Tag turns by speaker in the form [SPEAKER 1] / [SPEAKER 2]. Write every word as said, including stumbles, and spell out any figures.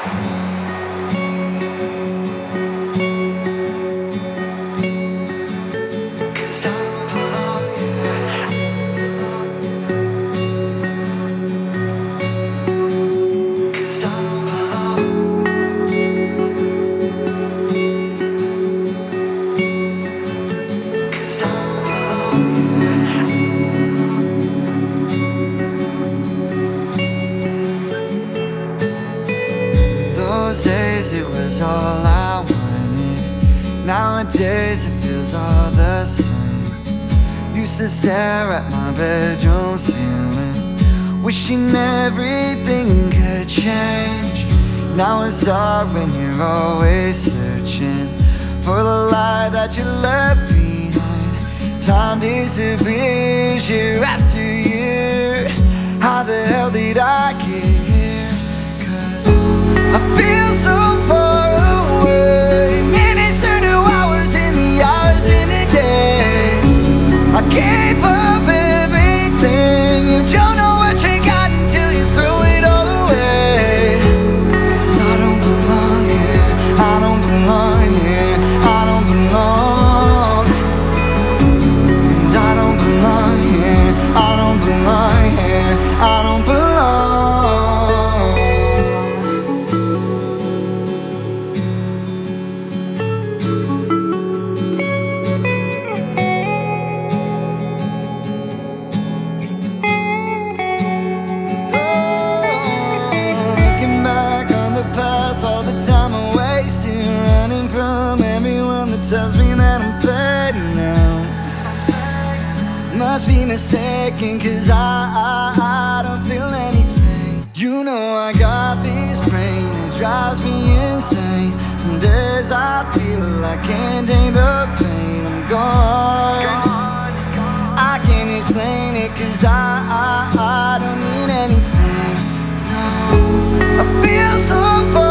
[SPEAKER 1] Those days it was all I wanted. Nowadays it feels all the same. Used to stare at my bedroom ceiling, wishing everything could change. Now it's hard when you're always searching for the light that you left behind. Time disappears year after year. How the hell did I get here? 'Cause I feel so far away. Minutes turn to hours and the hours into days. I gave up everything. You don't know what you got until you throw it all away. 'Cause I don't belong here, I don't belong here, I don't belong. And I don't belong here, I don't belong here, I don't belong. Tells me that I'm fading now. Must be mistaken, cause I, I, I don't feel anything. You know I got this pain, it drives me insane. Some days I feel I can't take the pain. I'm gone, I can't explain it, cause I, I, I don't need anything. No, I feel so far